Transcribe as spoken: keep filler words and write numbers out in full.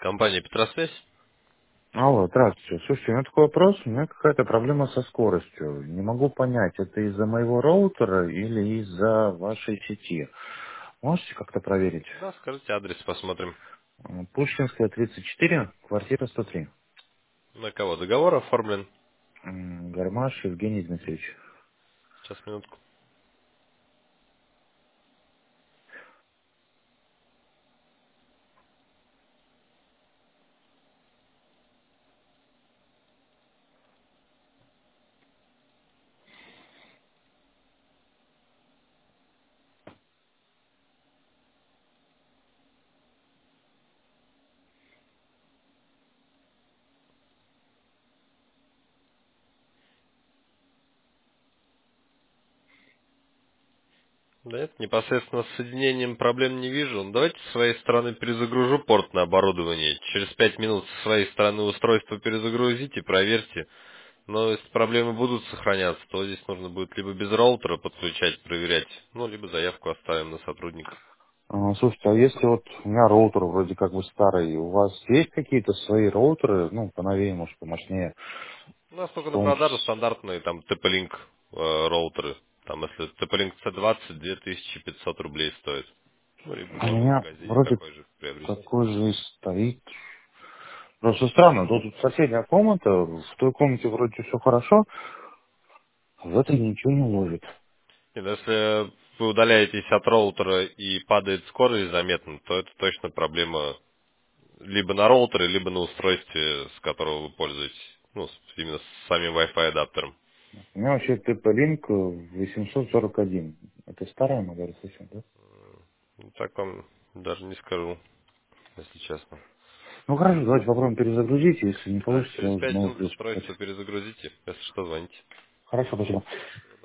Компания Петросвязь. Алло, здравствуйте. Слушайте, у меня такой вопрос. У меня какая-то проблема со скоростью. Не могу понять, это из-за моего роутера или из-за вашей сети. Можете как-то проверить? Да, скажите адрес, посмотрим. М, Пушкинская, тридцать четыре, квартира сто три. На кого договор оформлен? М, Гармаш Евгений Дмитриевич. Сейчас, минутку. Да нет, непосредственно с соединением проблем не вижу. Ну, давайте с своей стороны перезагружу порт на оборудование. Через пять минут с своей стороны устройство перезагрузите, проверьте. Но если проблемы будут сохраняться, то здесь нужно будет либо без роутера подключать, проверять, ну, либо заявку оставим на сотрудника. А, Слушайте, а если вот у меня роутер вроде как бы старый, у вас есть какие-то свои роутеры, ну, поновее, может, помощнее? У нас только на Что... продажу стандартные, там, ти пи-Link э, роутеры. Там, если ти пи-Link си двадцать, две тысячи пятьсот рублей стоит. Ну, либо У можно в меня магазине вроде такой же приобрести. такой же и стоит. Просто странно, тут соседняя комната, в той комнате вроде все хорошо, а в этой ничего не ловит. И если вы удаляетесь от роутера и падает скорость заметно, то это точно проблема либо на роутере, либо на устройстве, с которого вы пользуетесь. Ну, с- именно с самим Wi-Fi адаптером. У меня вообще ти пи-Link восемьсот сорок один. Это старая модель совсем, да? Ну, так вам даже не скажу, если честно. Ну хорошо, давайте попробуем перезагрузить. Если не Да, получится, я через уже пять новую минут плюс писать. устройство перезагрузите. Если что, звоните. Хорошо, спасибо.